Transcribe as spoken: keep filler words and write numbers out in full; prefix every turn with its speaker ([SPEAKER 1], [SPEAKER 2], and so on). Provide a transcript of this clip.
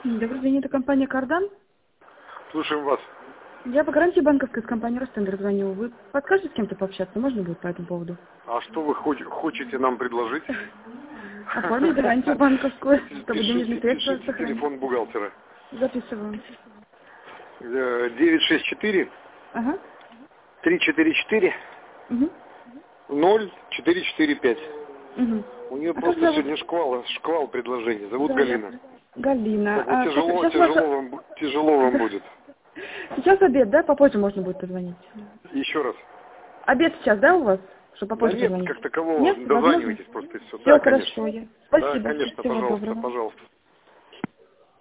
[SPEAKER 1] Добрый день, это компания «Кардан».
[SPEAKER 2] Слушаем вас.
[SPEAKER 1] Я по гарантии банковской с компании «Ростендер» звоню. Вы подскажете с кем-то пообщаться? Можно будет по этому поводу?
[SPEAKER 2] А что вы хоч- хочете нам предложить?
[SPEAKER 1] Оформить гарантию банковскую, чтобы денежные
[SPEAKER 2] Пишите,
[SPEAKER 1] средства
[SPEAKER 2] пишите
[SPEAKER 1] сохранить.
[SPEAKER 2] телефон бухгалтера.
[SPEAKER 1] Записываю.
[SPEAKER 2] девять шесть четыре
[SPEAKER 1] Ага.
[SPEAKER 2] три четыре четыре
[SPEAKER 1] Угу.
[SPEAKER 2] ноль четыре четыре пять.
[SPEAKER 1] Угу.
[SPEAKER 2] У нее
[SPEAKER 1] А как
[SPEAKER 2] просто
[SPEAKER 1] зовут?
[SPEAKER 2] сегодня шквал, шквал предложений. Зовут
[SPEAKER 1] Да,
[SPEAKER 2] Галина.
[SPEAKER 1] ясно. Галина.
[SPEAKER 2] Так вот
[SPEAKER 1] А,
[SPEAKER 2] тяжело,
[SPEAKER 1] сейчас,
[SPEAKER 2] тяжело
[SPEAKER 1] сейчас
[SPEAKER 2] вам, бу- тяжело вам будет.
[SPEAKER 1] Сейчас обед, да? Попозже можно будет позвонить.
[SPEAKER 2] Еще раз.
[SPEAKER 1] Обед сейчас, да, у вас? Чтобы
[SPEAKER 2] Да
[SPEAKER 1] попозже
[SPEAKER 2] нет,
[SPEAKER 1] позвонить?
[SPEAKER 2] как такового.
[SPEAKER 1] Нет, возможно?
[SPEAKER 2] Дозванивайтесь просто и все.
[SPEAKER 1] Все,
[SPEAKER 2] Да, конечно.
[SPEAKER 1] хорошо. Я...
[SPEAKER 2] Да,
[SPEAKER 1] Спасибо.
[SPEAKER 2] конечно,
[SPEAKER 1] Всего
[SPEAKER 2] пожалуйста,
[SPEAKER 1] доброго.
[SPEAKER 2] пожалуйста.